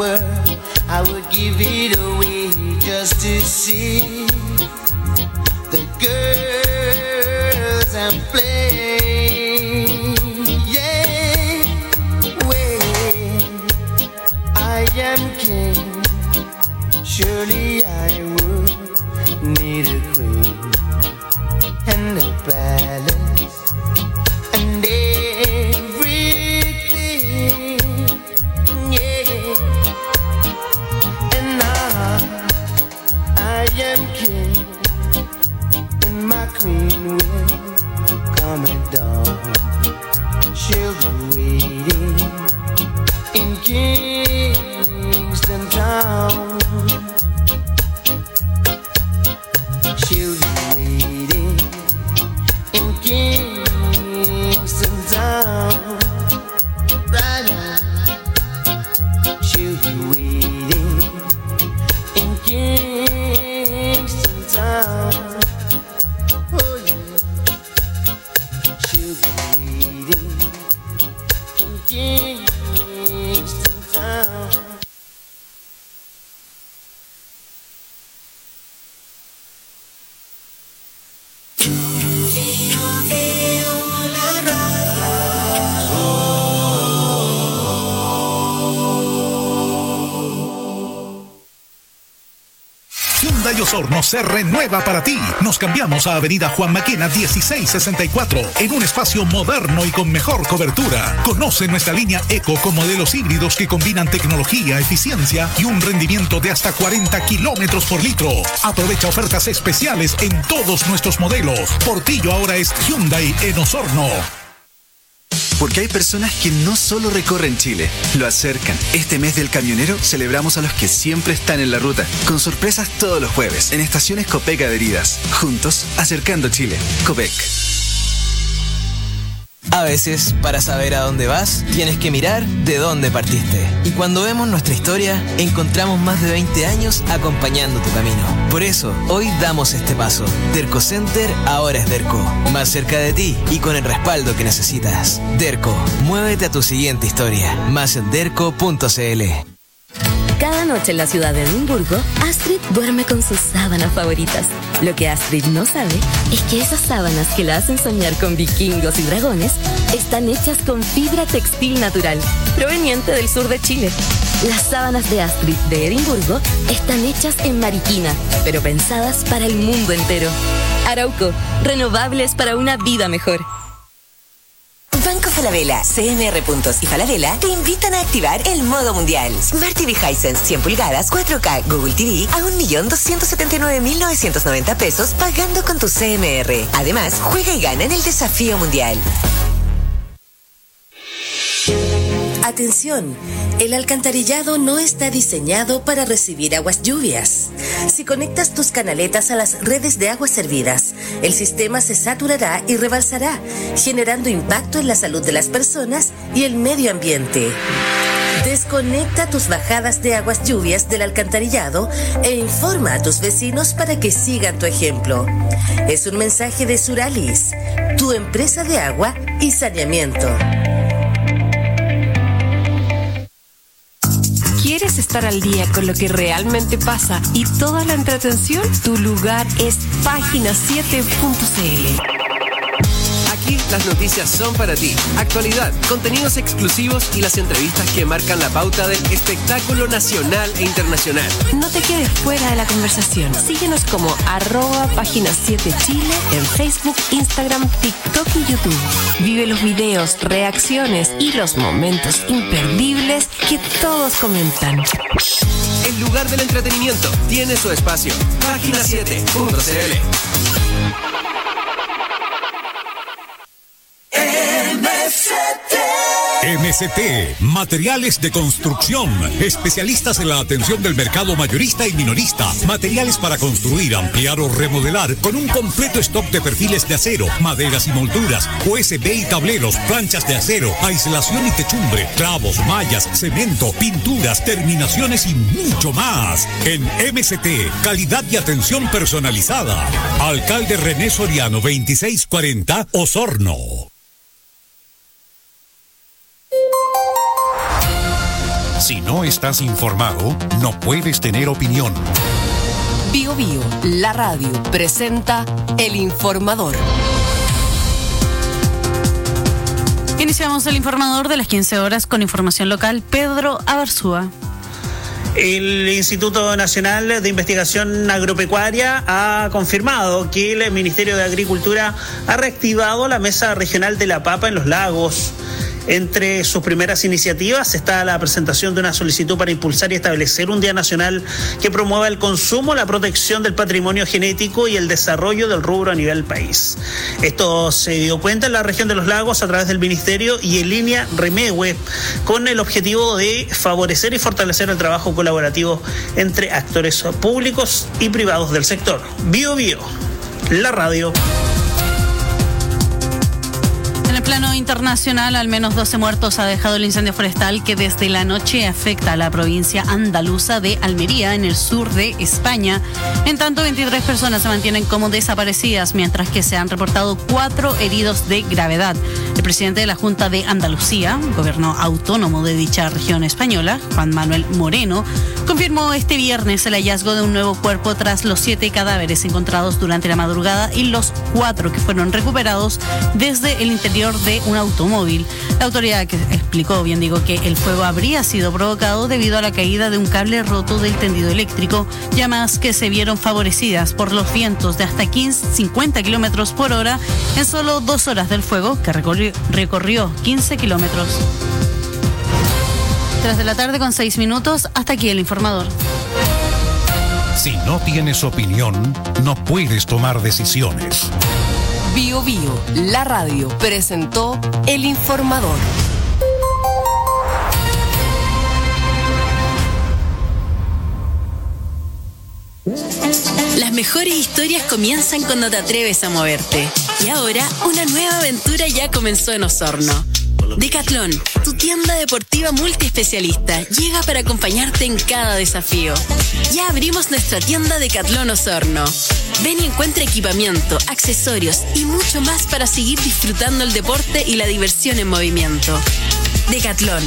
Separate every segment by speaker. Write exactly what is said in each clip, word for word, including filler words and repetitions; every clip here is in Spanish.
Speaker 1: world, I would give it away just to see the girls I'm playing. Yeah, when I am king, surely I would need a queen and a palace and everything. Yeah, and now I am king, and my queen will come at dawn. She'll be waiting in Kingston Town. She'll be waiting in Kingston Town. Right now, she'll be waiting in Kingston Town. Oh yeah, she'll be waiting in Kingston Town.
Speaker 2: Hyundai Osorno se renueva para ti. Nos cambiamos a Avenida Juan Maquena dieciséis sesenta y cuatro en un espacio moderno y con mejor cobertura. Conoce nuestra línea Eco con modelos híbridos que combinan tecnología, eficiencia y un rendimiento de hasta cuarenta kilómetros por litro. Aprovecha ofertas especiales en todos nuestros modelos. Portillo ahora es Hyundai en Osorno.
Speaker 3: Porque hay personas que no solo recorren Chile, lo acercan. Este mes del camionero celebramos a los que siempre están en la ruta, con sorpresas todos los jueves, en estaciones Copec adheridas. Juntos, acercando Chile. Copec.
Speaker 4: A veces, para saber a dónde vas, tienes que mirar de dónde partiste. Y cuando vemos nuestra historia, encontramos más de veinte años acompañando tu camino. Por eso, hoy damos este paso. Derco Center ahora es Derco. Más cerca de ti y con el respaldo que necesitas. Derco, muévete a tu siguiente historia. Más en derco punto c l.
Speaker 5: Cada noche en la ciudad de Edimburgo, Astrid duerme con sus sábanas favoritas. Lo que Astrid no sabe es que esas sábanas que la hacen soñar con vikingos y dragones están hechas con fibra textil natural, proveniente del sur de Chile. Las sábanas de Astrid de Edimburgo están hechas en Mariquina, pero pensadas para el mundo entero. Arauco, renovables para una vida mejor.
Speaker 6: Banco Falabella, C M R Puntos y Falabella te invitan a activar el modo mundial. Smart T V Hisense cien pulgadas, cuatro K, Google T V a un millón doscientos setenta y nueve mil novecientos noventa pesos pagando con tu C M R. Además, juega y gana en el desafío mundial.
Speaker 7: Atención, el alcantarillado no está diseñado para recibir aguas lluvias. Si conectas tus canaletas a las redes de aguas servidas, el sistema se saturará y rebalsará, generando impacto en la salud de las personas y el medio ambiente. Desconecta tus bajadas de aguas lluvias del alcantarillado e informa a tus vecinos para que sigan tu ejemplo. Es un mensaje de Suralis, tu empresa de agua y saneamiento.
Speaker 8: ¿Quieres estar al día con lo que realmente pasa y toda la entretención? Tu lugar es página siete punto c l.
Speaker 9: Aquí las noticias son para ti. Actualidad, contenidos exclusivos y las entrevistas que marcan la pauta del espectáculo nacional e internacional.
Speaker 8: No te quedes fuera de la conversación. Síguenos como arroba página siete Chile en Facebook, Instagram, TikTok y YouTube. Vive los videos, reacciones y los momentos imperdibles que todos comentan.
Speaker 9: El lugar del entretenimiento tiene su espacio. página siete punto c l.
Speaker 2: M S T, materiales de construcción, especialistas en la atención del mercado mayorista y minorista, materiales para construir, ampliar o remodelar, con un completo stock de perfiles de acero, maderas y molduras, U S B y tableros, planchas de acero, aislación y techumbre, clavos, mallas, cemento, pinturas, terminaciones y mucho más. En M S T, calidad y atención personalizada. Alcalde René Soriano, veintiséis cuarenta, Osorno. Si no estás informado, no puedes tener opinión.
Speaker 8: Bio Bio, la radio, presenta El Informador.
Speaker 10: Iniciamos el informador de las quince horas con información local. Pedro Abarzúa.
Speaker 11: El Instituto Nacional de Investigación Agropecuaria ha confirmado que el Ministerio de Agricultura ha reactivado la Mesa Regional de la Papa en los Lagos. Entre sus primeras iniciativas está la presentación de una solicitud para impulsar y establecer un día nacional que promueva el consumo, la protección del patrimonio genético y el desarrollo del rubro a nivel país. Esto se dio cuenta en la región de los Lagos a través del Ministerio y en línea Remehue, con el objetivo de favorecer y fortalecer el trabajo colaborativo entre actores públicos y privados del sector. Bio Bio, la radio.
Speaker 10: En el plano internacional, al menos doce muertos ha dejado el incendio forestal que desde la noche afecta a la provincia andaluza de Almería, en el sur de España. En tanto, veintitrés personas se mantienen como desaparecidas, mientras que se han reportado cuatro heridos de gravedad. El presidente de la Junta de Andalucía, gobierno autónomo de dicha región española, Juan Manuel Moreno, confirmó este viernes el hallazgo de un nuevo cuerpo tras los siete cadáveres encontrados durante la madrugada y los cuatro que fueron recuperados desde el interior de un automóvil. La autoridad que explicó, bien digo, que el fuego habría sido provocado debido a la caída de un cable roto del tendido eléctrico, llamas que se vieron favorecidas por los vientos de hasta quince, cincuenta kilómetros por hora en solo dos horas del fuego, que recorrió, recorrió quince kilómetros. Tres de la tarde con seis minutos, hasta aquí el informador.
Speaker 2: Si no tienes opinión, no puedes tomar decisiones.
Speaker 8: Bio Bio, la radio, presentó El Informador.
Speaker 12: Las mejores historias comienzan cuando te atreves a moverte. Y ahora, una nueva aventura ya comenzó en Osorno. Decathlon, tu tienda deportiva multiespecialista, llega para acompañarte en cada desafío. Ya abrimos nuestra tienda Decathlon Osorno. Ven y encuentra equipamiento, accesorios y mucho más para seguir disfrutando el deporte y la diversión en movimiento. Decathlon.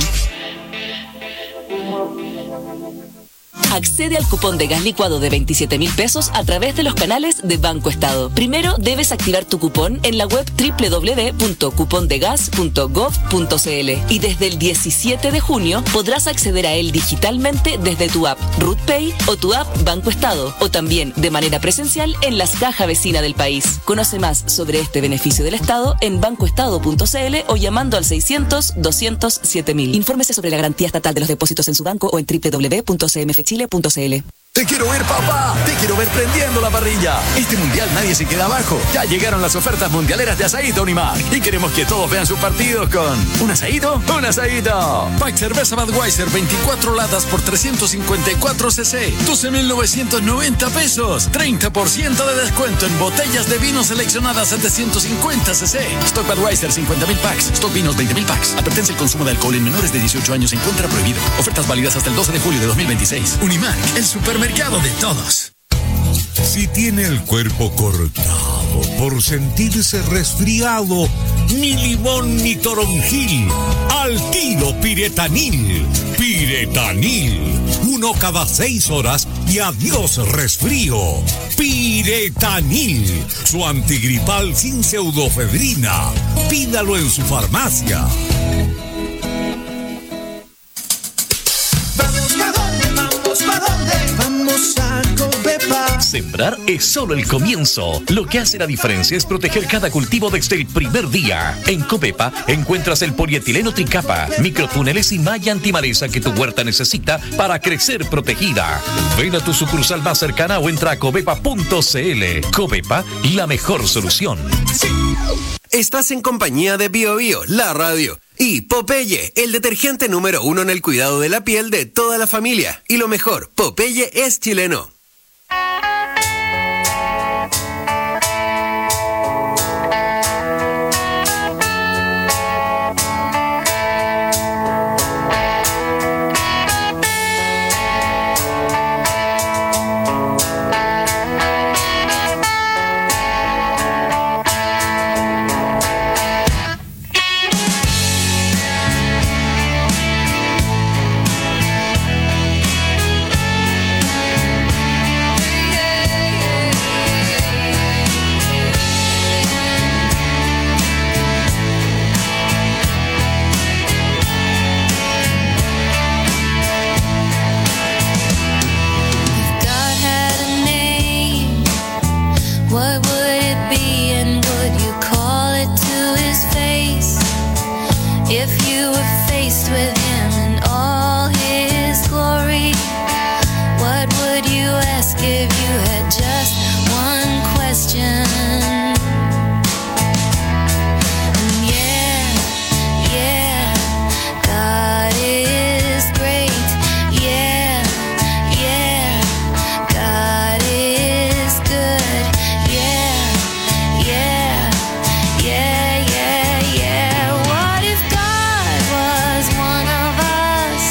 Speaker 13: Accede al cupón de gas licuado de veintisiete mil pesos a través de los canales de Banco Estado. Primero debes activar tu cupón en la web doble u doble u doble u punto cupondegas punto gov punto c l y desde el diecisiete de junio podrás acceder a él digitalmente desde tu app RutPay o tu app Banco Estado, o también de manera presencial en las cajas vecinas del país. Conoce más sobre este beneficio del Estado en bancoestado punto c l o llamando al seiscientos, doscientos, siete mil. Infórmese sobre la garantía estatal de los depósitos en su banco o en doble u doble u doble u punto c m f chile punto c l.
Speaker 14: Te quiero ver, papá. Te quiero ver prendiendo la parrilla. Este mundial nadie se queda abajo. Ya llegaron las ofertas mundialera de Asadito Unimark. Y queremos que todos vean sus partidos con un asadito, un asadito. Pack cerveza Budweiser veinticuatro latas por trescientos cincuenta y cuatro cc. doce mil novecientos noventa pesos. treinta por ciento de descuento en botellas de vino seleccionadas setecientos cincuenta cc. Stock Budweiser cincuenta mil packs. Stock vinos veinte mil packs. Advertencia: el consumo de alcohol en menores de dieciocho años se encuentra prohibido. Ofertas válidas hasta el doce de julio de dos mil veintiséis. Unimark, el supermercado de todos.
Speaker 2: Si tiene el cuerpo cortado por sentirse resfriado, ni limón ni toronjil, al tiro Piretanil. Piretanil, uno cada seis horas y adiós resfrío. Piretanil, su antigripal sin pseudofedrina. Pídalo en su farmacia.
Speaker 15: Sembrar es solo el comienzo. Lo que hace la diferencia es proteger cada cultivo desde el primer día. En Copepa encuentras el polietileno tricapa, microtúneles y malla antimaleza que tu huerta necesita para crecer protegida. Ven a tu sucursal más cercana o entra a copepa punto c l. Copepa, la mejor solución.
Speaker 9: Estás en compañía de Bio Bio, la radio. Y Popeye, el detergente número uno en el cuidado de la piel de toda la familia. Y lo mejor, Popeye es chileno.
Speaker 16: were faced with him in all his glory, what would you ask if you had just one question? And yeah, yeah, God is great. Yeah, yeah, God is good. Yeah, yeah, yeah, yeah, yeah. What if God was one of us?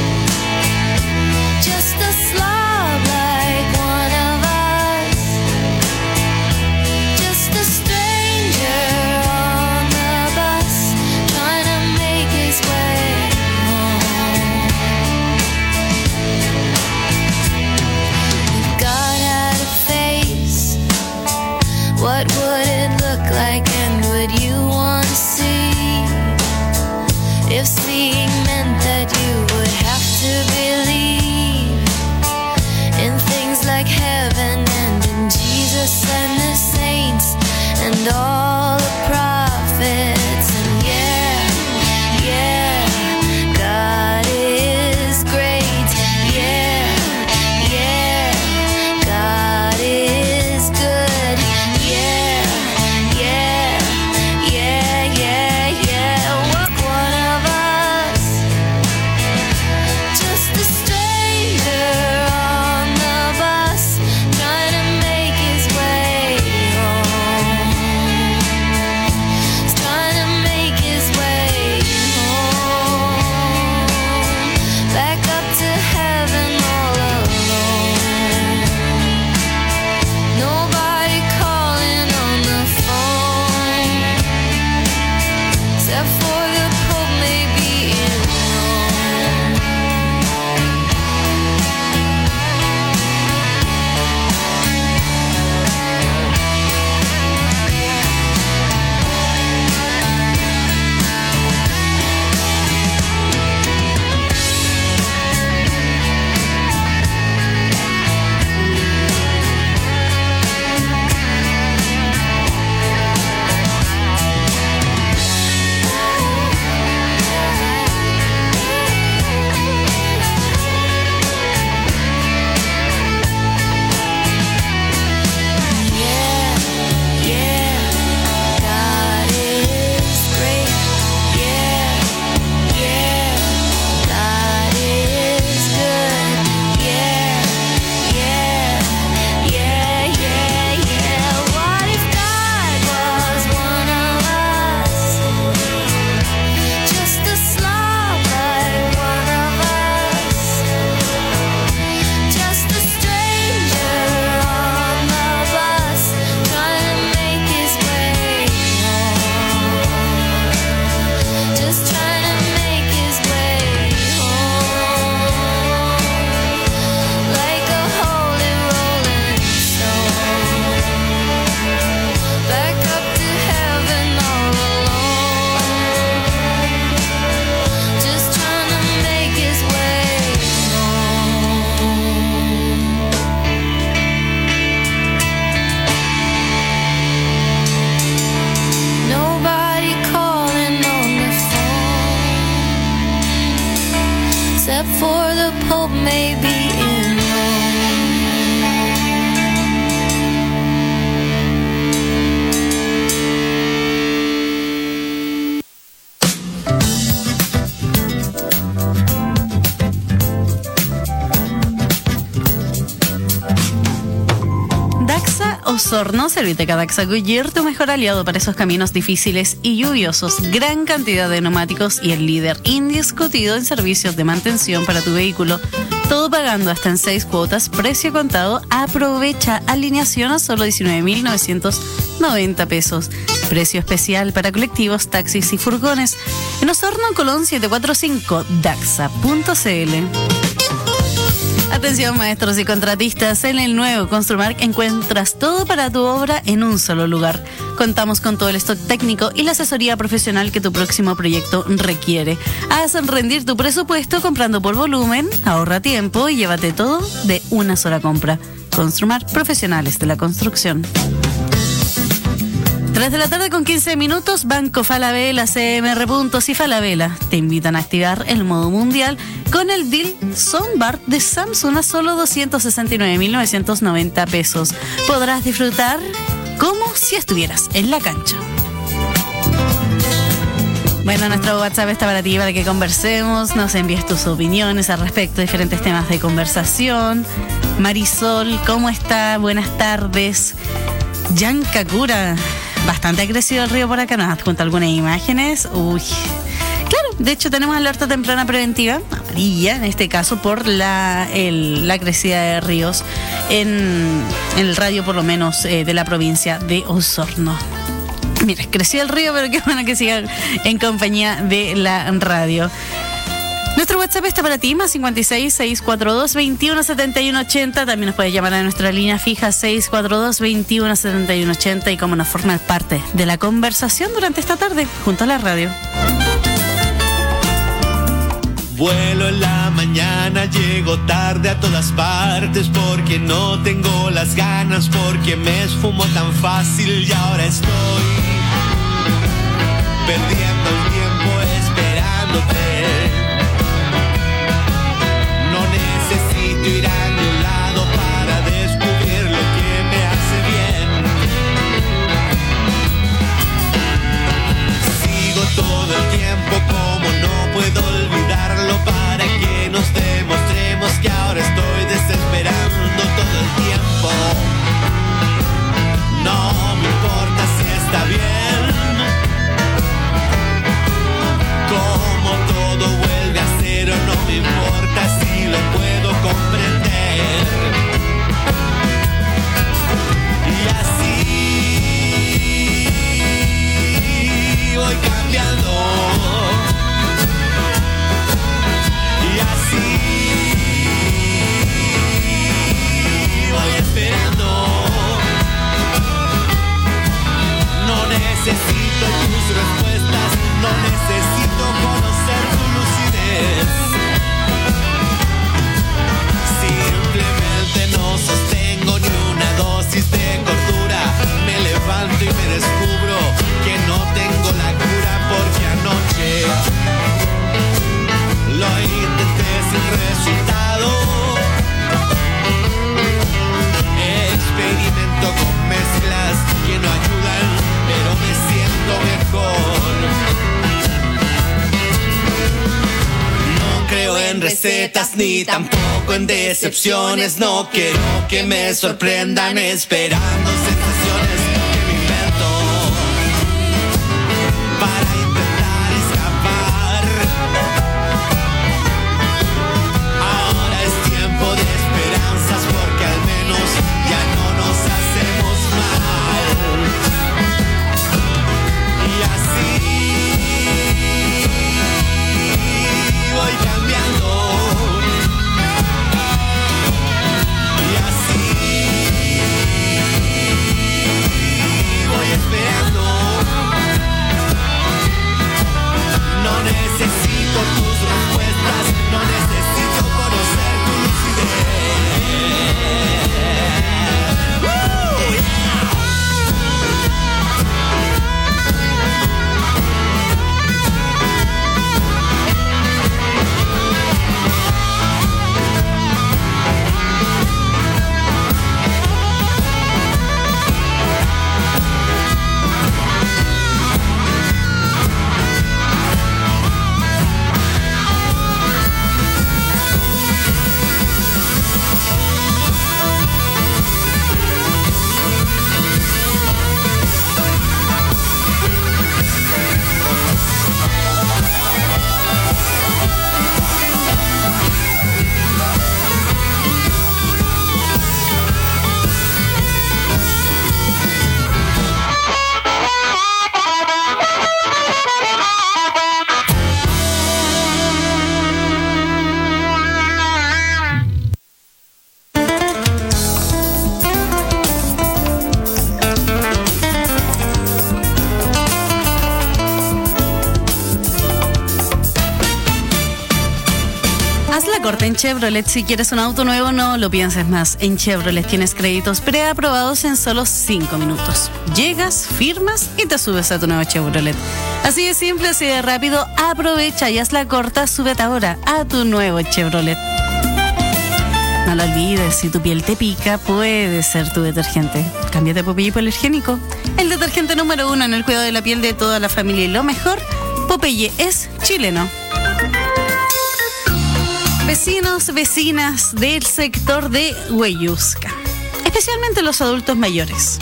Speaker 16: Just a slob like one of us. Just a stranger on the bus, trying to make his way home. If God had a face, what would it look like, and would you want to see? If seeing meant that you would have to believe in things like heaven and in Jesus and the saints and all the prophets. And yeah, yeah, God is great. Yeah, yeah, God is good. Yeah, yeah, yeah, yeah, yeah. What one of us? Just a stranger on the bus, trying to make his way home. He's trying to make his way home. Back up to heaven all alone. Nobody calling on the phone, except for the Pope maybe in Rome. Yeah, yeah, God is great. Yeah, yeah, God is good. Yeah, yeah, yeah, yeah, yeah. What if God was one of us? Just a slob like one of us. Just a stranger on the bus, trying to make his way home. Just trying to make his way home. Like a holy rolling stone. Back up to heaven all alone. Just trying to make his way home. Nobody calling on the phone, except for the Pope maybe in Rome.
Speaker 10: Daxa Osorno, Serviteca Daxa Goodyear, tu mejor aliado para esos caminos difíciles y lluviosos. Gran cantidad de neumáticos y el líder indiscutido en servicios de mantención para tu vehículo. Todo pagando hasta en seis cuotas, precio contado. Aprovecha alineación a solo diecinueve mil novecientos noventa pesos. Precio especial para colectivos, taxis y furgones. En Osorno, Colón setecientos cuarenta y cinco, daxa punto c l. Atención maestros y contratistas, en el nuevo Construmark encuentras todo para tu obra en un solo lugar. Contamos con todo el stock técnico y la asesoría profesional que tu próximo proyecto requiere. Haz rendir tu presupuesto comprando por volumen, ahorra tiempo y llévate todo de una sola compra. Construmark, profesionales de la construcción. tres de la tarde con quince minutos, Banco Falabella, C M R Puntos y Falabella te invitan a activar el modo mundial con el deal Soundbar de Samsung a solo doscientos sesenta y nueve mil novecientos noventa pesos. Podrás disfrutar como si estuvieras en la cancha. Bueno, nuestro WhatsApp está para ti, para que conversemos, nos envíes tus opiniones al respecto de diferentes temas de conversación. Marisol, ¿cómo está? Buenas tardes. Jan Kakura, bastante ha crecido el río por acá, nos adjunta algunas imágenes. Uy, claro, de hecho tenemos alerta temprana preventiva, amarilla, en este caso por la, el, la crecida de ríos en, en el radio por lo menos eh, de la provincia de Osorno. Mira, creció el río, pero qué bueno que siga en compañía de la radio. Nuestro WhatsApp está para ti, más cincuenta y seis, seiscientos cuarenta y dos, veintiuno setenta y uno ochenta. También nos puedes llamar a nuestra línea fija seiscientos cuarenta y dos, veintiuno setenta y uno ochenta y cómo nos formar parte de la conversación durante esta tarde junto a la radio.
Speaker 17: Vuelo en la mañana, llego tarde a todas partes porque no tengo las ganas, porque me esfumo tan fácil y ahora estoy perdiendo el tiempo esperándote. No necesito ir a ningún lado para descubrir lo que me hace bien. Sigo todo el tiempo como no puedo olvidarlo para que nos demostremos que ahora estoy desesperando todo el tiempo. No me importa si está bien, como todo vuelve a cero, no me importa si lo puedo comprender. Y así voy cambiando. Y así voy esperando. No necesito tus respuestas, no necesito conocer tu lucidez. Simplemente no sostengo ni una dosis de cordura. Me levanto y me descubro que no tengo la cura porque anoche lo intenté sin resultado. Experimento con mezclas que no ayudan, pero me siento mejor. No creo en recetas ni tampoco en decepciones. No quiero que me sorprendan esperando sensaciones que me invento para intentar escapar. Ahora es tiempo de esperanzas porque al menos ya no nos hacemos mal. Y así voy cambiando. Y así
Speaker 10: corta en Chevrolet. Si quieres un auto nuevo, no lo pienses más. En Chevrolet tienes créditos preaprobados en solo cinco minutos. Llegas, firmas y te subes a tu nuevo Chevrolet. Así de simple, así de rápido. Aprovecha y haz la corta. Súbete ahora a tu nuevo Chevrolet. No lo olvides, si tu piel te pica, puede ser tu detergente. Cámbiate a Popeye Hipoalergénico, el detergente número uno en el cuidado de la piel de toda la familia. Y lo mejor, Popeye es chileno. Vecinos, vecinas del sector de Huellusca, especialmente los adultos mayores.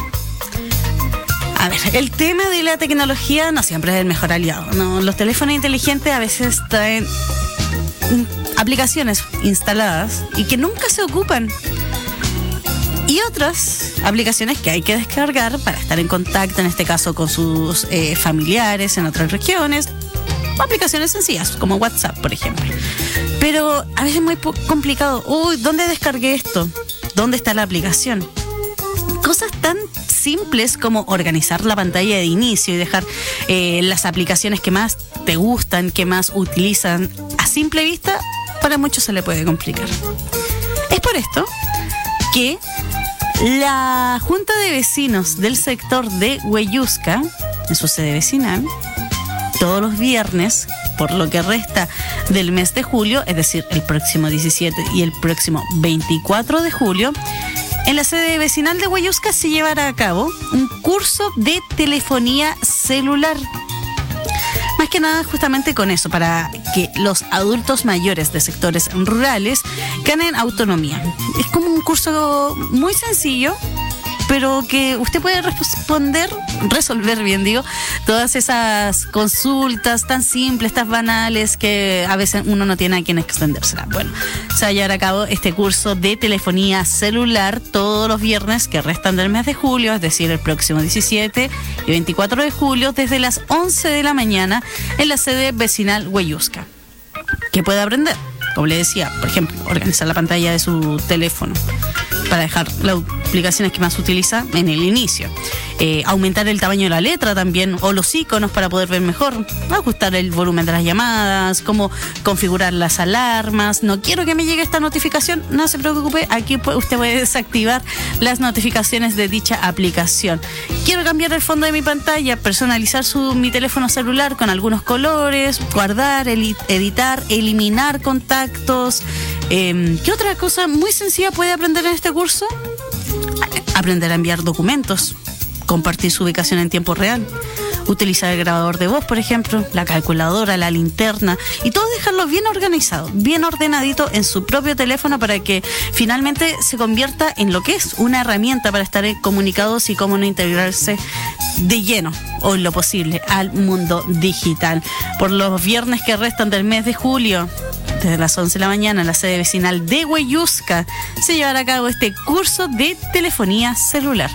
Speaker 10: A ver, el tema de la tecnología no siempre es el mejor aliado, ¿no? Los teléfonos inteligentes a veces traen aplicaciones instaladas y que nunca se ocupan. Y otras aplicaciones que hay que descargar para estar en contacto, en este caso con sus eh, familiares en otras regiones. Aplicaciones sencillas, como WhatsApp, por ejemplo. Pero a veces es muy complicado. Uy, ¿dónde descargué esto? ¿Dónde está la aplicación? Cosas tan simples como organizar la pantalla de inicio y dejar eh, las aplicaciones que más te gustan, que más utilizan a simple vista, para muchos se le puede complicar. Es por esto que la Junta de Vecinos del sector de Huellusca, en su sede vecinal, todos los viernes, por lo que resta del mes de julio, es decir, el próximo diecisiete y el próximo veinticuatro de julio, en la sede vecinal de Huellusca se llevará a cabo un curso de telefonía celular. Más que nada justamente con eso, para que los adultos mayores de sectores rurales ganen autonomía. Es como un curso muy sencillo, pero que usted puede responder, resolver bien digo, todas esas consultas tan simples, tan banales, que a veces uno no tiene a quien extendérsela. Bueno, se va a llevar a cabo este curso de telefonía celular todos los viernes que restan del mes de julio, es decir, el próximo diecisiete y veinticuatro de julio, desde las once de la mañana en la sede vecinal Huellusca. ¿Qué puede aprender? Como le decía, por ejemplo, organizar la pantalla de su teléfono para dejar las aplicaciones que más utiliza en el inicio. Eh, aumentar el tamaño de la letra también, o los iconos para poder ver mejor. Ajustar el volumen de las llamadas, cómo configurar las alarmas. No quiero que me llegue esta notificación, no se preocupe, aquí usted puede desactivar las notificaciones de dicha aplicación. Quiero cambiar el fondo de mi pantalla, personalizar su, mi teléfono celular con algunos colores, guardar, el, editar, eliminar contactos. Eh, ¿Qué otra cosa muy sencilla puede aprender en este curso? Aprender a enviar documentos, compartir su ubicación en tiempo real, utilizar el grabador de voz, por ejemplo, la calculadora, la linterna, y todo dejarlo bien organizado, bien ordenadito en su propio teléfono, para que finalmente se convierta en lo que es una herramienta para estar comunicados y cómo no integrarse de lleno o en lo posible al mundo digital. Por los viernes que restan del mes de julio, desde las once de la mañana en la sede vecinal de Huellusca, se llevará a cabo este curso de telefonía celular.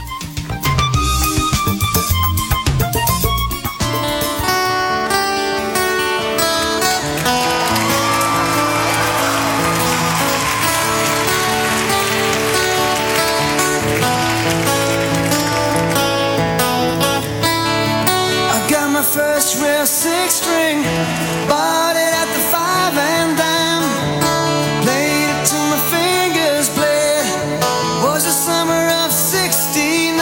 Speaker 1: First real six string, bought it at the five and dime, played it till my fingers bled. Was the summer of sixty-nine.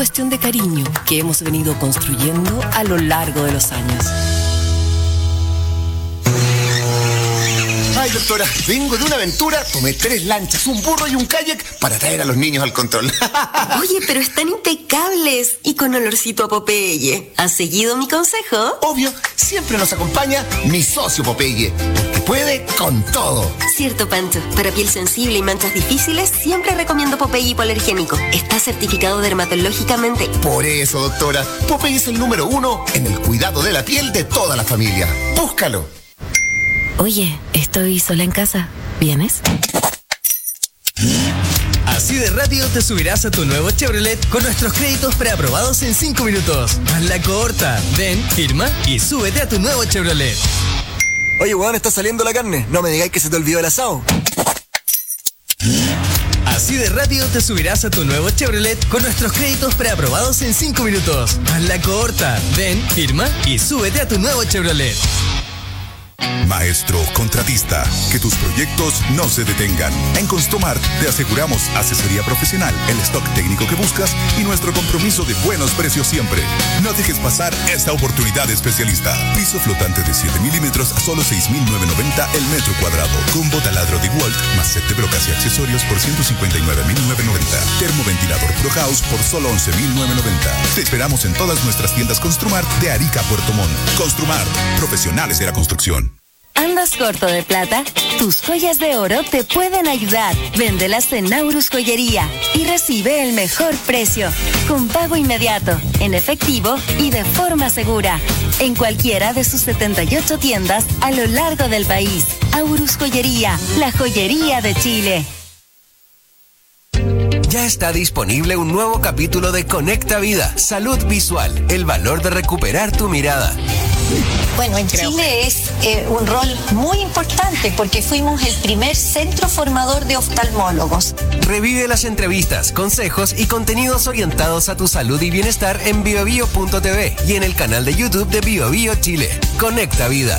Speaker 8: cuestión de cariño que hemos venido construyendo a lo largo de los años.
Speaker 18: Ay, doctora, vengo de una aventura, tomé tres lanchas, un burro y un kayak para traer a los niños al control.
Speaker 6: Oye, pero están impecables y con olorcito a Popeye. ¿Has seguido mi consejo?
Speaker 18: Obvio, siempre nos acompaña mi socio Popeye, porque puede con todo.
Speaker 6: Cierto, Pancho. Para piel sensible y manchas difíciles, siempre recomiendo Popeye hipoalergénico. Está certificado dermatológicamente.
Speaker 18: Por eso, doctora, Popeye es el número uno en el cuidado de la piel de toda la familia. Búscalo.
Speaker 5: Oye, estoy sola en casa. ¿Vienes?
Speaker 19: Así de rápido te subirás a tu nuevo Chevrolet con nuestros créditos preaprobados en cinco minutos. Hazla corta. Ven, firma y súbete a tu nuevo Chevrolet.
Speaker 20: Oye, weón, está saliendo la carne. No me digáis que se te olvidó el asado.
Speaker 19: Así de rápido te subirás a tu nuevo Chevrolet con nuestros créditos preaprobados en cinco minutos. Hazla corta. Ven, firma y súbete a tu nuevo Chevrolet.
Speaker 21: Maestro contratista, que tus proyectos no se detengan. En Construmart te aseguramos asesoría profesional, el stock técnico que buscas y nuestro compromiso de buenos precios siempre. No dejes pasar esta oportunidad especialista. Piso flotante de siete milímetros a solo seis mil novecientos noventa el metro cuadrado. Combo taladro de Walt más set de brocas y accesorios por ciento cincuenta y nueve mil novecientos noventa. Termoventilador Pro House por solo once mil novecientos noventa. Te esperamos en todas nuestras tiendas Construmart de Arica a Puerto Montt. Construmart, profesionales de la construcción.
Speaker 22: ¿Andas corto de plata? Tus joyas de oro te pueden ayudar. Véndelas en Naurus Joyería y recibe el mejor precio, con pago inmediato, en efectivo y de forma segura, en cualquiera de sus setenta y ocho tiendas a lo largo del país. Aurus Joyería, la joyería de Chile.
Speaker 9: Ya está disponible un nuevo capítulo de Conecta Vida, Salud Visual, el valor de recuperar tu mirada.
Speaker 23: Bueno, en Creo. Chile es eh, un rol muy importante porque fuimos el primer centro formador de oftalmólogos.
Speaker 9: Revive las entrevistas, consejos y contenidos orientados a tu salud y bienestar en biobio punto t v y en el canal de YouTube de BioBio Chile. Conecta Vida.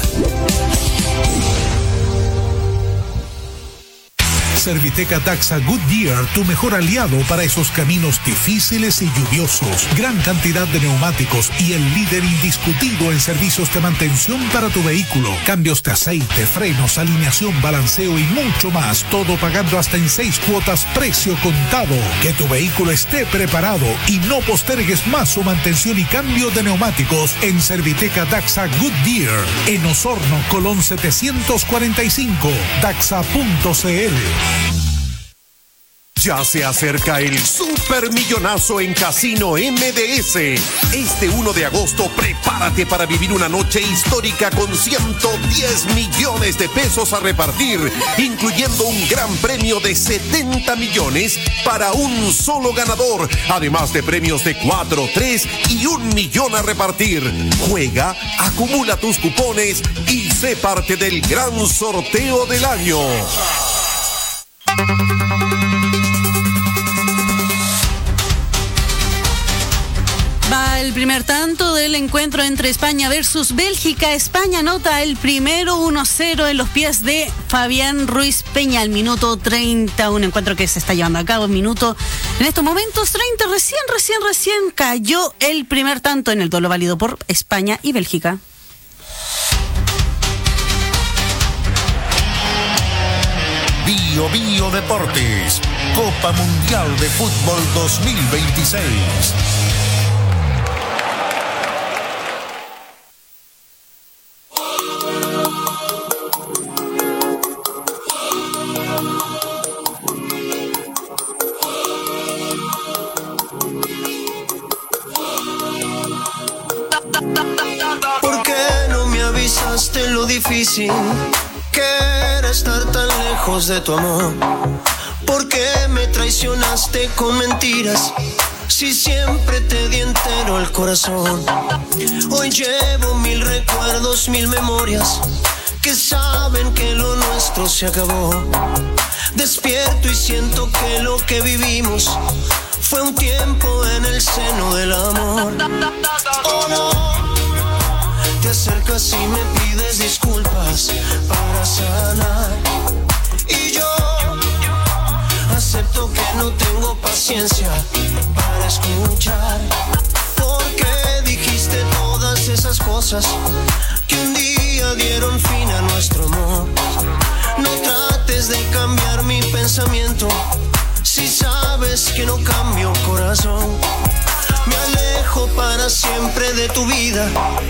Speaker 2: Serviteca Daxa Goodyear, tu mejor aliado para esos caminos difíciles y lluviosos. Gran cantidad de neumáticos y el líder indiscutido en servicios de mantención para tu vehículo. Cambios de aceite, frenos, alineación, balanceo y mucho más. Todo pagando hasta en seis cuotas, precio contado. Que tu vehículo esté preparado y no postergues más su mantención y cambio de neumáticos en Serviteca Daxa Goodyear. En Osorno, Colón setecientos cuarenta y cinco. Daxa punto c l.
Speaker 24: Ya se acerca el supermillonazo en Casino M D S. Este uno de agosto, prepárate para vivir una noche histórica con ciento diez millones de pesos a repartir, incluyendo un gran premio de setenta millones para un solo ganador, además de premios de cuatro, tres y un millón a repartir. Juega, acumula tus cupones y sé parte del gran sorteo del año.
Speaker 10: Va el primer tanto del encuentro entre España versus Bélgica. España anota el primero, uno cero en los pies de Fabián Ruiz Peña al minuto treinta. Un encuentro que se está llevando a cabo en minuto. En estos momentos treinta, recién, recién, recién cayó el primer tanto en el duelo válido por España y Bélgica.
Speaker 25: Bio Bio Deportes, Copa Mundial de Fútbol dos mil veintiséis.
Speaker 1: ¿Por qué no me avisaste lo difícil que era estar tan lejos de tu amor? ¿Por qué me traicionaste con mentiras si siempre te di entero el corazón? Hoy llevo mil recuerdos, mil memorias que saben que lo nuestro se acabó. Despierto y siento que lo que vivimos fue un tiempo en el seno del amor. Oh no, te acercas y me pides disculpas para sanar. Y yo acepto que no tengo paciencia paciencia para escuchar. Porque dijiste todas esas cosas que un día dieron fin a nuestro amor. No trates de cambiar mi pensamiento si sabes que no cambio, corazón. Me alejo para siempre de tu vida,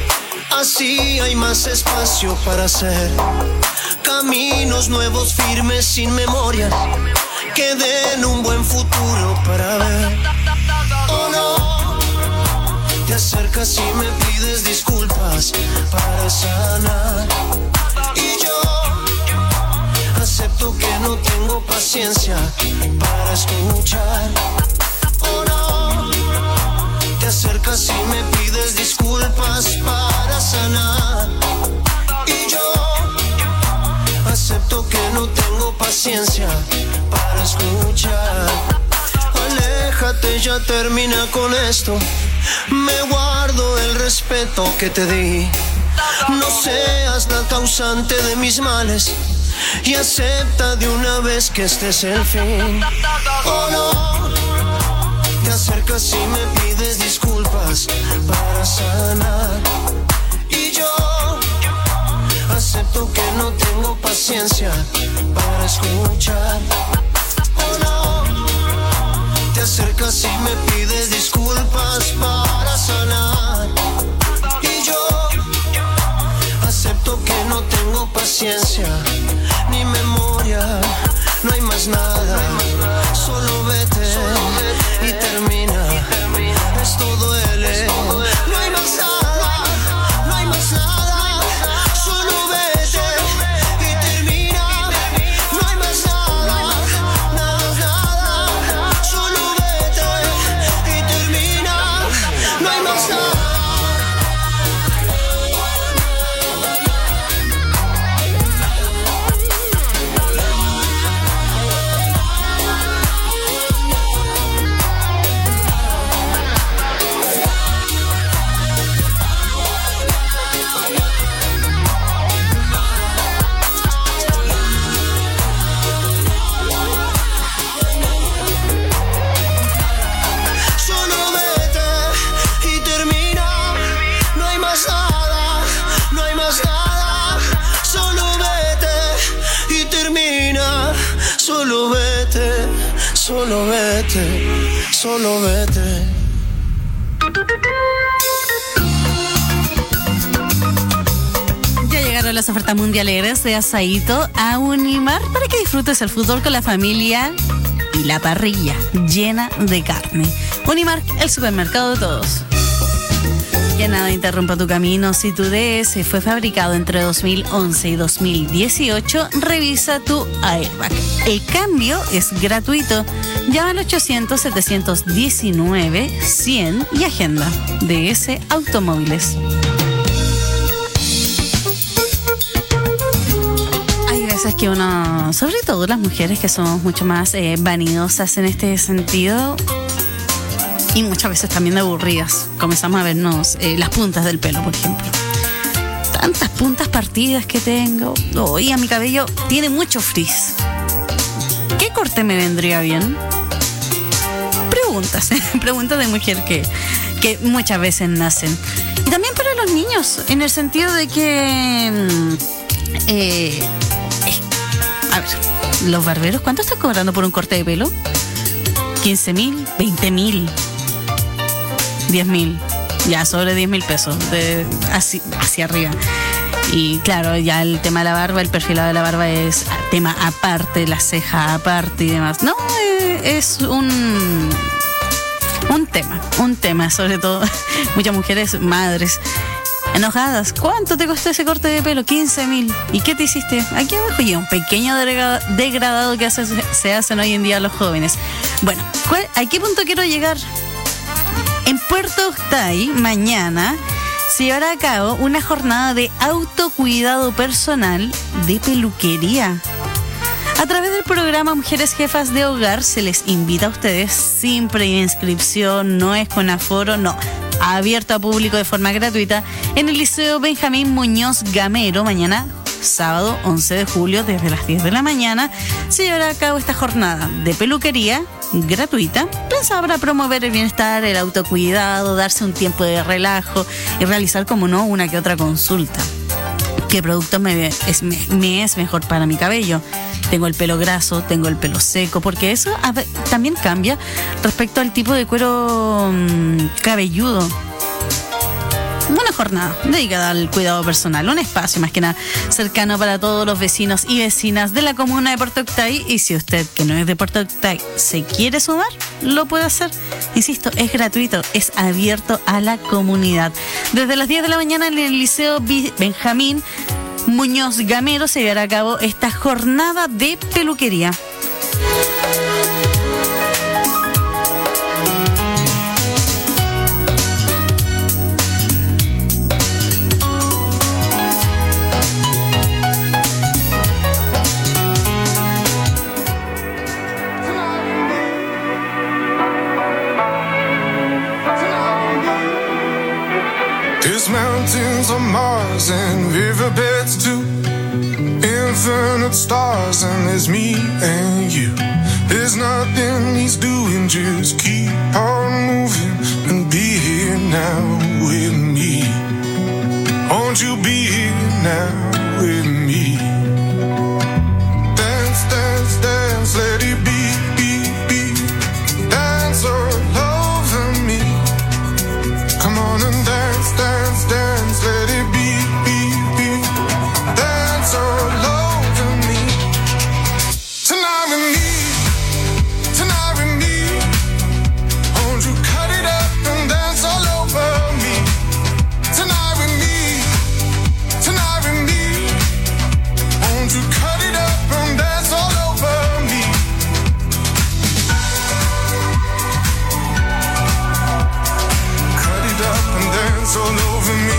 Speaker 1: así hay más espacio para hacer caminos nuevos, firmes, sin memoria, que den un buen futuro para ver. Oh no, te acercas y me pides disculpas para sanar, y yo acepto que no tengo paciencia para escuchar. Oh no, te acercas y me pides disculpas para sanar, y yo acepto que no tengo paciencia para escuchar. Aléjate, ya termina con esto. Me guardo el respeto que te di. No seas la causante de mis males y acepta de una vez que este es el fin. Oh no, te acercas y me pides disculpas para sanar, y yo acepto que no tengo paciencia para escuchar. Oh no, te acercas y me pides disculpas para sanar, y yo acepto que no tengo paciencia ni memoria. No hay más nada, solo vete y termina. Esto duele, no hay más nada, no hay más nada, solo vete y termina. No hay más nada, nada, nada, solo vete y termina. No hay más nada. Solo vete, solo vete, solo vete.
Speaker 10: Ya llegaron las ofertas mundialeras de Asaíto a Unimar para que disfrutes el fútbol con la familia y la parrilla llena de carne. Unimar, el supermercado de todos. Que nada interrumpa tu camino. Si tu D S fue fabricado entre dos mil once y dos mil dieciocho, revisa tu airbag. El cambio es gratuito. Llama al ochocientos, setecientos diecinueve, cien y agenda. D S Automóviles. Hay veces que uno, sobre todo las mujeres que somos mucho más eh, vanidosas en este sentido, y muchas veces también aburridas, comenzamos a vernos eh, las puntas del pelo, por ejemplo. Tantas puntas partidas que tengo. Oh, y a mi cabello tiene mucho frizz. ¿Qué corte me vendría bien? Preguntas, preguntas de mujer que, que muchas veces nacen. Y también para los niños, en el sentido de que... Eh, eh, a ver, los barberos, ¿cuánto están cobrando por un corte de pelo? quince mil, veinte mil. diez mil, ya sobre diez mil pesos, de, así, hacia arriba. Y claro, ya el tema de la barba, el perfilado de la barba es tema aparte, la ceja aparte y demás. No, es un, un tema, un tema, sobre todo muchas mujeres, madres, enojadas. ¿Cuánto te costó ese corte de pelo? quince mil. ¿Y qué te hiciste? Aquí abajo y un pequeño degradado que hace, se hacen hoy en día los jóvenes. Bueno, ¿a qué punto quiero llegar? En Puerto Octay, mañana, se llevará a cabo una jornada de autocuidado personal de peluquería. A través del programa Mujeres Jefas de Hogar se les invita a ustedes sin preinscripción, no es con aforo, no, abierto a público de forma gratuita en el Liceo Benjamín Muñoz Gamero. Mañana, sábado once de julio, desde las diez de la mañana, se llevará a cabo esta jornada de peluquería gratuita, pensada para promover el bienestar, el autocuidado, darse un tiempo de relajo y realizar, como no, una que otra consulta. ¿Qué producto me es, me, me es mejor para mi cabello? Tengo el pelo graso, tengo el pelo seco, porque eso a ver, también cambia respecto al tipo de cuero mmm, cabelludo. Una jornada dedicada al cuidado personal, un espacio más que nada cercano para todos los vecinos y vecinas de la comuna de Puerto Octay. Y si usted, que no es de Puerto Octay, se quiere sumar, lo puede hacer. Insisto, es gratuito, es abierto a la comunidad. Desde las diez de la mañana en el Liceo Benjamín Muñoz Gamero se llevará a cabo esta jornada de peluquería.
Speaker 3: There's mountains on Mars and riverbeds too, infinite stars, and there's me and you. There's nothing he's doing, just keep on moving and be here now with me. Won't you be here now with me? Dance, dance, dance, let it be, be, be. Dance all over me. Come on and dance, dance, dance, let it be, be, be. Dance all over me. Tonight with me, tonight with me. Won't you cut it up and dance all over me? Tonight with me, tonight with me. Won't you cut it up and dance all over me? Cut it up and dance all over me.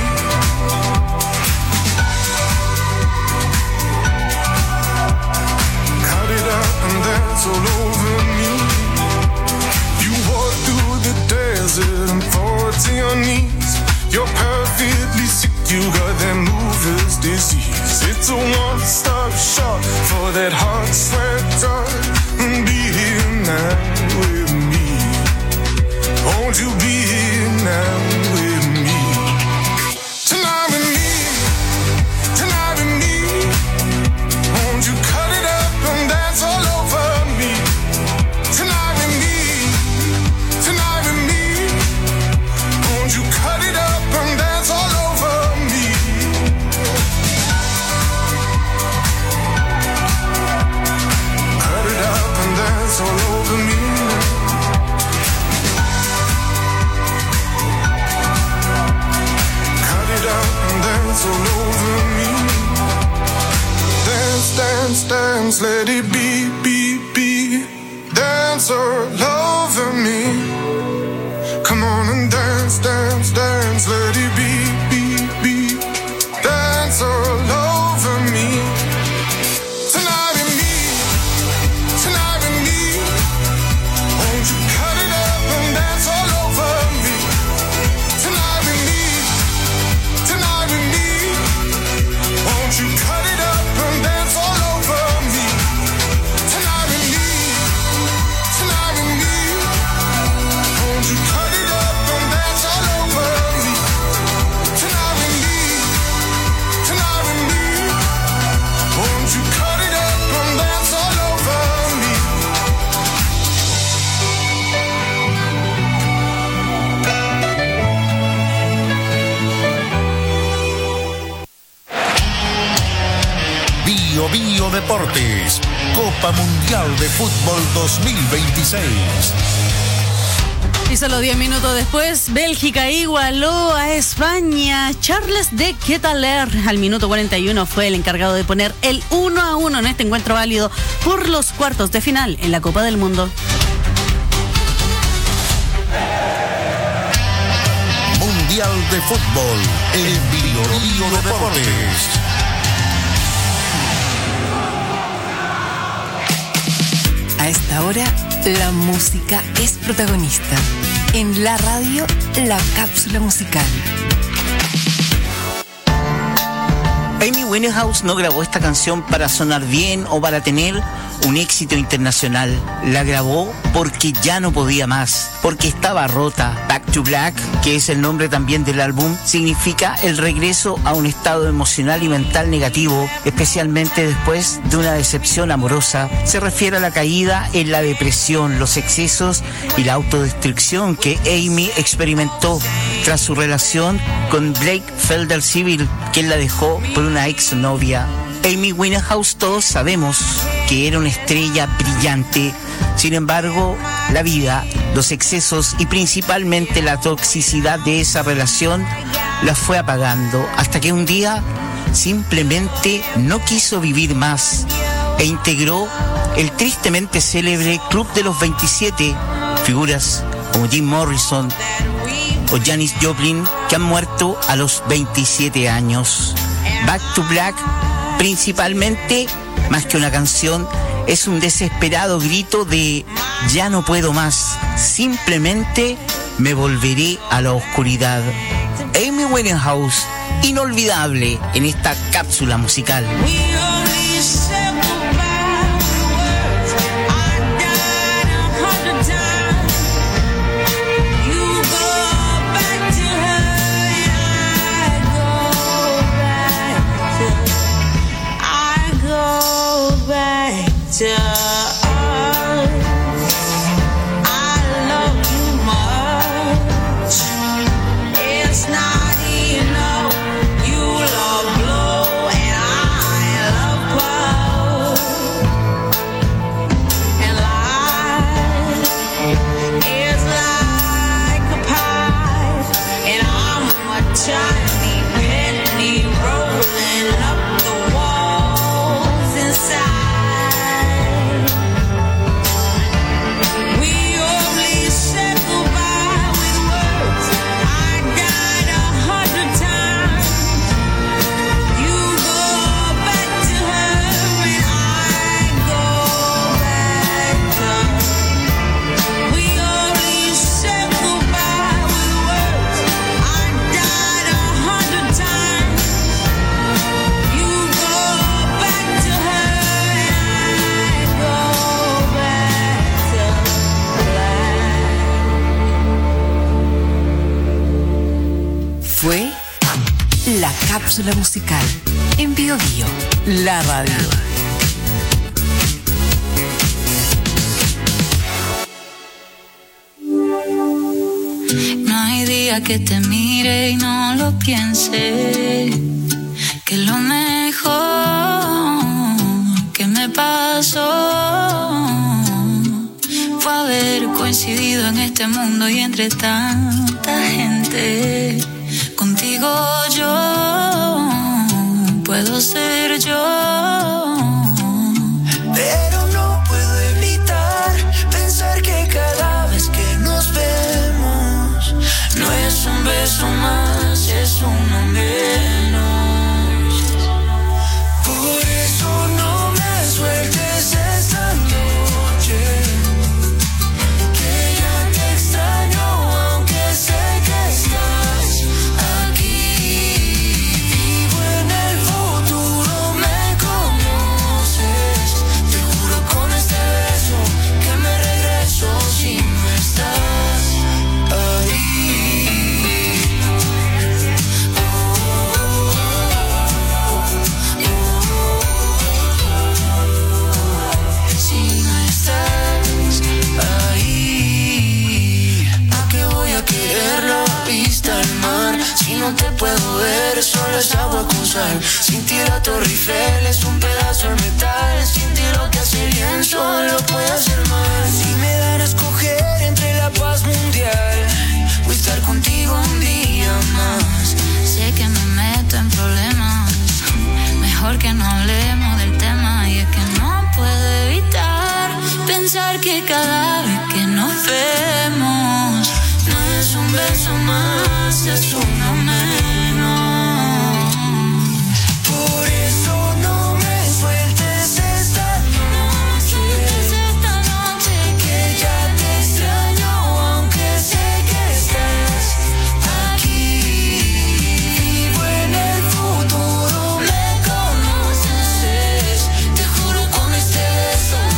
Speaker 3: Cut it up and dance all over me. You walk through the desert and fall to your knees. You're perfectly sick, you got that mover's disease. It's a one-stop shop for that hot sweat drug. And be here now with me. Won't you be here now with me? Tonight with me, tonight with me. Won't you cut it up and dance all over me? Tonight with me, tonight with me. Won't you cut it up and dance all over me? Cut it up and dance all over me. Cut it up and dance all over me. Dance, dance, dance, let it be, be, be. Dance all over me. Come on and dance, dance, dance, let it be, be, be. Dance all over me. Tonight with me, tonight with me. Won't you cut it up and dance all over me? Tonight with me, tonight with me. Won't you cut it up and dance all over me? Tonight with me, tonight with me. Won't you cut it up and dance all over me? Tonight with me, tonight with me. Won't you cut it up and dance all over me?
Speaker 25: Bio Bio Deportes, Copa Mundial de Fútbol dos mil veintiséis.
Speaker 10: Y solo diez minutos después, Bélgica igualó a España. Charles de Ketelaere al minuto cuarenta y uno fue el encargado de poner el uno a uno en este encuentro válido por los cuartos de final en la Copa del Mundo.
Speaker 25: Mundial de Fútbol en Bio Bio Deportes.
Speaker 8: A esta hora, la música es protagonista. En la radio, la cápsula musical.
Speaker 4: Amy Winehouse no grabó esta canción para sonar bien o para tener un éxito internacional. La grabó porque ya no podía más, porque estaba rota. Back to Black, que es el nombre también del álbum, significa el regreso a un estado emocional y mental negativo, especialmente después de una decepción amorosa. Se refiere a la caída en la depresión, los excesos y la autodestrucción que Amy experimentó tras su relación con Blake Felder-Civil, quien la dejó por una exnovia. Amy Winehouse, todos sabemos que era una estrella brillante. Sin embargo, la vida, los excesos y principalmente la toxicidad de esa relación la fue apagando hasta que un día simplemente no quiso vivir más e integró el tristemente célebre Club de los veintisiete, figuras como Jim Morrison o Janis Joplin, que han muerto a los veintisiete años. Back to Black, principalmente, más que una canción, es un desesperado grito de ya no puedo más, simplemente me volveré a la oscuridad. Amy Winehouse, inolvidable en esta cápsula musical.
Speaker 8: Fue la cápsula musical en Bio Bio, la radio.
Speaker 7: No hay día que te mire y no lo piense, que lo mejor que me pasó fue haber coincidido en este mundo y entre tanta gente. Contigo yo puedo ser yo,
Speaker 1: pero no puedo evitar pensar que cada vez que nos vemos no es un beso más, es uno menos. Por eso no me sueltes esta noche, que ya te extraño aunque sé que estás aquí. Vivo en el futuro, me conoces. Te juro con este beso que me regreso si no estás ahí. Si no estás ahí, ¿a qué voy a querer la vista al mar? Si no te puedo ver, solo es agua con sal. Sin ti la Torre Eiffel es un pedazo de metal. Sin ti lo que hace bien solo puede hacer mal. Si me dan a escoger entre la paz mundial o estar contigo un día más,
Speaker 7: sé que me meto en problemas. Mejor que no hablemos del tema. Y es que no puedo evitar pensar que cada vez que nos vemos
Speaker 1: no es un beso más, es uno menos. Por eso no me sueltes esta noche, que ya te extraño aunque sé que estás aquí. Vivo en el futuro, me conoces. Te juro con este beso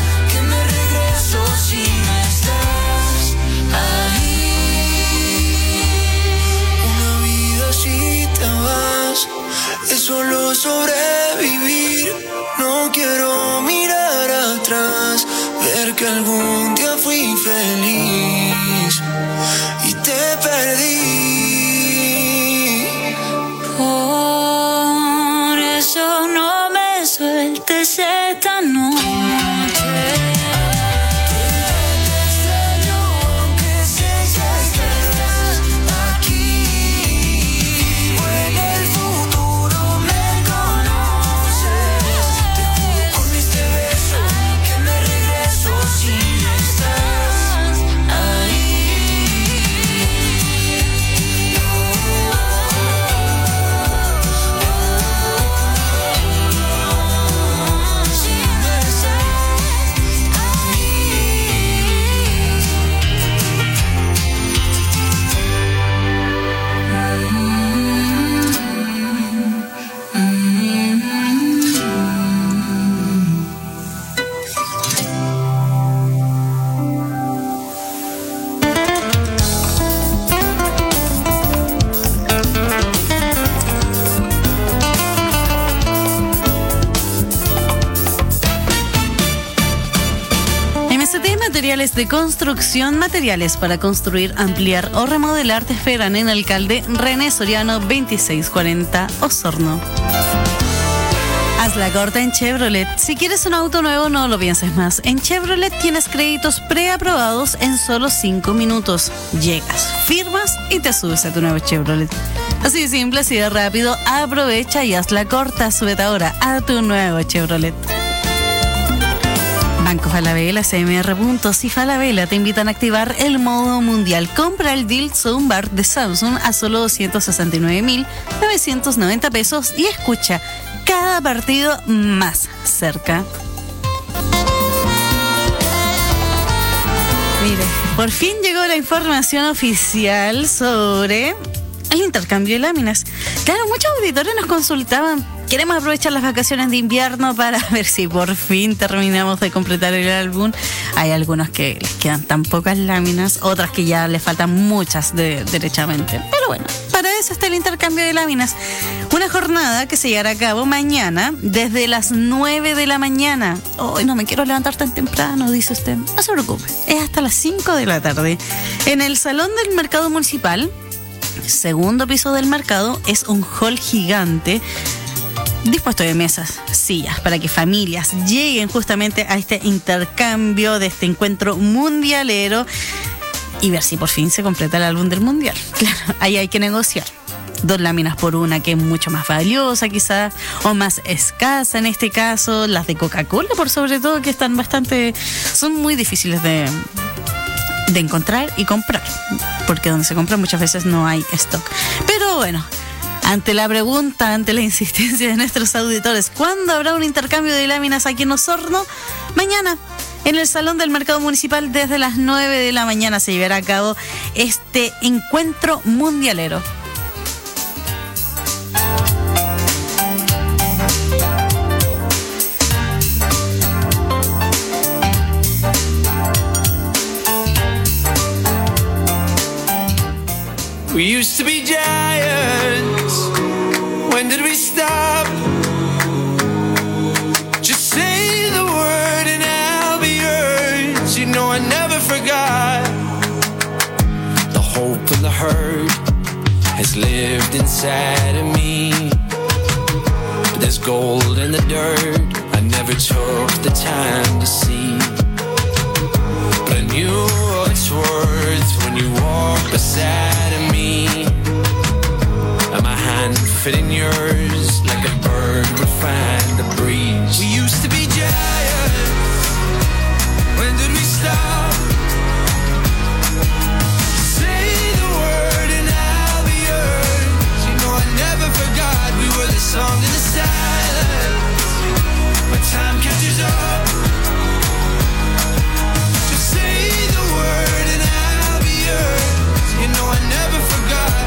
Speaker 7: sientes esta noche.
Speaker 10: Materiales de construcción, materiales para construir, ampliar o remodelar te esperan en Alcalde René Soriano veintiséis cuarenta Osorno. Haz la corta en Chevrolet. Si quieres un auto nuevo, no lo pienses más. En Chevrolet tienes créditos preaprobados en solo cinco minutos. Llegas, firmas y te subes a tu nuevo Chevrolet. Así de simple, así de rápido. Aprovecha y haz la corta. Súbete ahora a tu nuevo Chevrolet. Banco Falabella, C M R Puntos y Falabella te invitan a activar el modo mundial. Compra el Deal Soundbar de Samsung a solo doscientos sesenta y nueve mil novecientos noventa pesos y escucha cada partido más cerca. Mire, por fin llegó la información oficial sobre el intercambio de láminas. Claro, muchos auditores nos consultaban. Queremos aprovechar las vacaciones de invierno para ver si por fin terminamos de completar el álbum. Hay algunos que les quedan tan pocas láminas, otras que ya les faltan muchas de, derechamente. Pero bueno, para eso está el intercambio de láminas. Una jornada que se llevará a cabo mañana desde las nueve de la mañana. Hoy no me quiero levantar tan temprano, dice usted. No se preocupe, es hasta las cinco de la tarde. En el Salón del Mercado Municipal, segundo piso del mercado, es un hall gigante dispuesto de mesas, sillas, para que familias lleguen justamente a este intercambio, de este encuentro mundialero y ver si por fin se completa el álbum del mundial. Claro, ahí hay que negociar. Dos láminas por una, que es mucho más valiosa quizás, o más escasa en este caso. Las de Coca-Cola, por sobre todo, que están bastante, son muy difíciles de, de encontrar y comprar, porque donde se compra muchas veces no hay stock. Pero bueno, ante la pregunta, ante la insistencia de nuestros auditores, ¿cuándo habrá un intercambio de láminas aquí en Osorno? Mañana, en el Salón del Mercado Municipal, desde las nueve de la mañana se llevará a cabo este encuentro mundialero.
Speaker 11: We used to be giants. When did we stop? Just say the word and I'll be yours. You know I never forgot. The hope and the hurt has lived inside of me. But there's gold in the dirt I never took the time to see. But I knew what it's worth when you walk beside of me. And my hand fit in yours like a bird would find a breeze. We used to be giants. When did we stop? Say the word and I'll be yours. You know I never forgot we were the song in the silence. But time catches up. Just say the word and I'll be yours. You know I never forgot.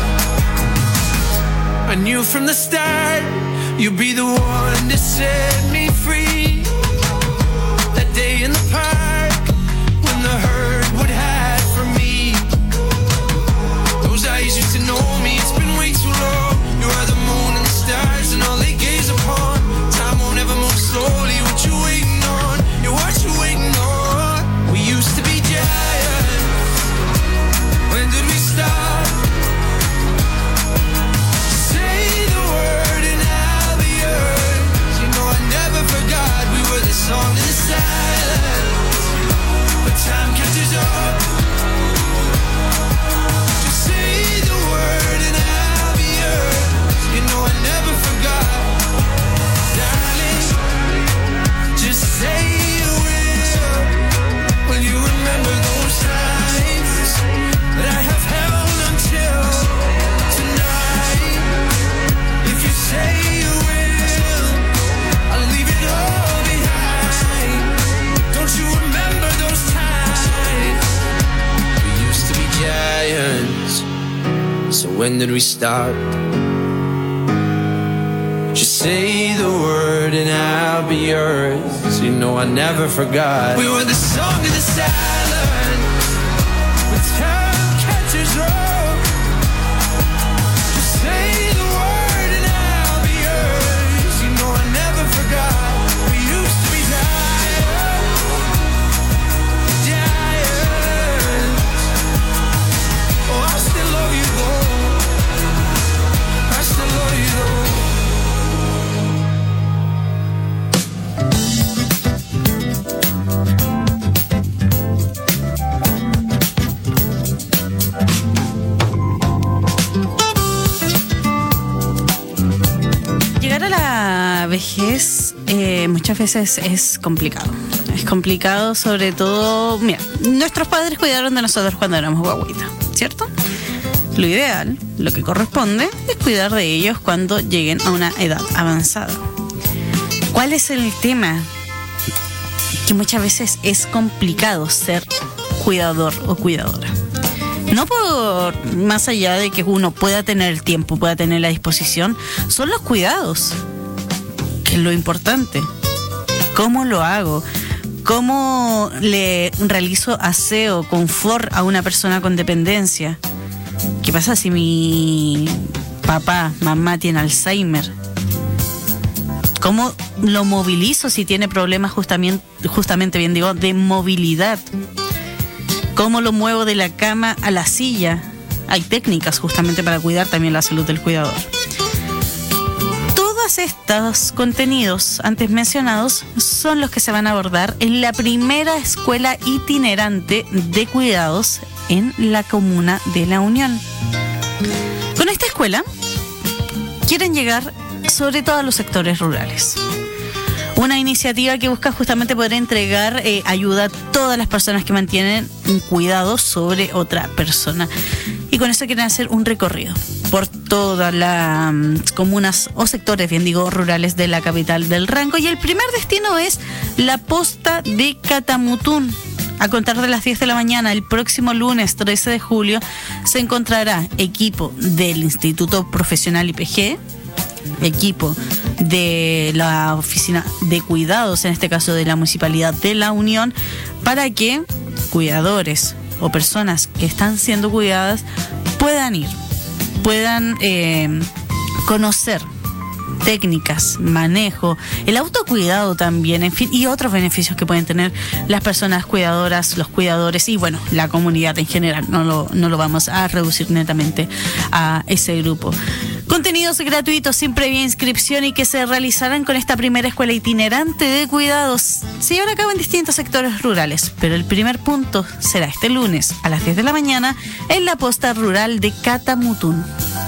Speaker 11: I knew from the start you'd be the one to set me free. That day in the park when the herd would hide from me. Those eyes used to know me, it's been way too long. You are the moon and the stars and all they gaze upon. Time won't ever move slowly, what you waiting on? Yeah, what you waiting on? We used to be giants. When did we stop? Say the word and I'll be yours. You know I never forgot. when did we start? Just say the word and I'll be yours. You know I never forgot. We were the song of the silent when time catches up. Just say the word and I'll be yours. You know I never forgot. We used to be giants, giants. Oh, I still love you though. I still love you though.
Speaker 10: La vejez eh, muchas veces es complicado. Es complicado, sobre todo, mira, nuestros padres cuidaron de nosotros cuando éramos guaguitas, ¿cierto? Lo ideal, lo que corresponde, es cuidar de ellos cuando lleguen a una edad avanzada. ¿Cuál es el tema? Que muchas veces es complicado ser cuidador o cuidadora. No por más allá de que uno pueda tener el tiempo, pueda tener la disposición, son los cuidados. Es lo importante. ¿Cómo lo hago? ¿Cómo le realizo aseo, confort a una persona con dependencia? ¿Qué pasa si mi papá, mamá tiene Alzheimer? ¿Cómo lo movilizo si tiene problemas justamente, justamente bien digo, de movilidad? ¿Cómo lo muevo de la cama a la silla? Hay técnicas justamente para cuidar también la salud del cuidador. Todos estos contenidos antes mencionados son los que se van a abordar en la primera escuela itinerante de cuidados en la comuna de La Unión. Con esta escuela quieren llegar sobre todo a los sectores rurales. Una iniciativa que busca justamente poder entregar eh, ayuda a todas las personas que mantienen cuidado sobre otra persona. Y con eso quieren hacer un recorrido por todas las um, comunas o sectores, bien digo, rurales de la capital del Ranco. Y el primer destino es la posta de Catamutún. A contar de las diez de la mañana, el próximo lunes trece de julio, se encontrará equipo del Instituto Profesional I P G, equipo de la Oficina de Cuidados, en este caso de la Municipalidad de La Unión, para que cuidadores o personas que están siendo cuidadas puedan ir, puedan eh, conocer técnicas, manejo, el autocuidado también, en fin, y otros beneficios que pueden tener las personas cuidadoras, los cuidadores y bueno, la comunidad en general. No lo, no lo vamos a reducir netamente a ese grupo. Contenidos gratuitos sin previa inscripción y que se realizarán con esta primera escuela itinerante de cuidados. Se llevará a cabo en distintos sectores rurales, pero el primer punto será este lunes a las diez de la mañana en la posta rural de Catamutún.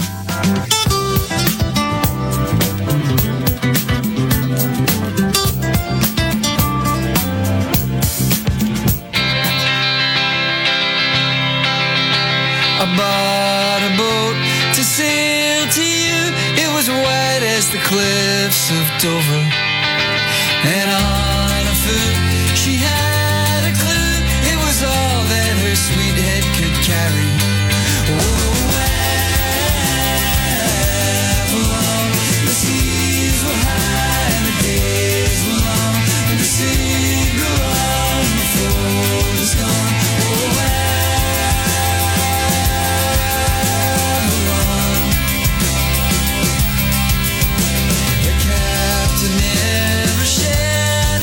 Speaker 11: I bought a boat to sail to you. It was white as the cliffs of Dover. And on a foot she had a clue. It was all that her sweet head could carry. Oh, Avalon, the seas were high and the days were long, and the single on the floor is gone. Oh, never shed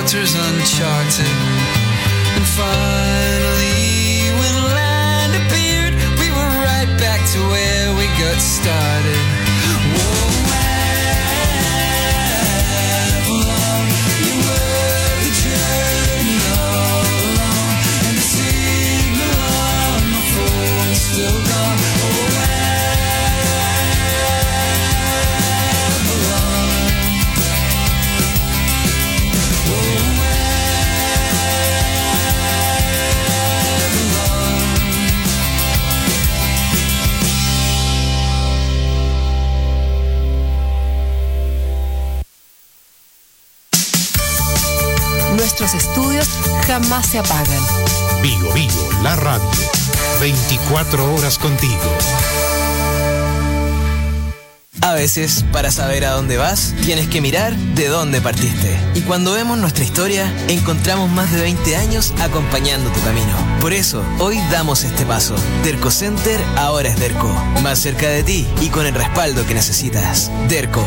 Speaker 11: waters uncharted. And finally, when land appeared, we were right back to where we got started. Whoa, Avalon, you were the journey all along, and the signal on my phone's still gone. Oh,
Speaker 8: Nuestros estudios jamás se apagan.
Speaker 25: Vigo Vigo, la radio. veinticuatro horas contigo.
Speaker 12: A veces, para saber a dónde vas, tienes que mirar de dónde partiste. Y cuando vemos nuestra historia, encontramos más de veinte años acompañando tu camino. Por eso, hoy damos este paso. Derco Center ahora es Derco. Más cerca de ti y con el respaldo que necesitas. Derco.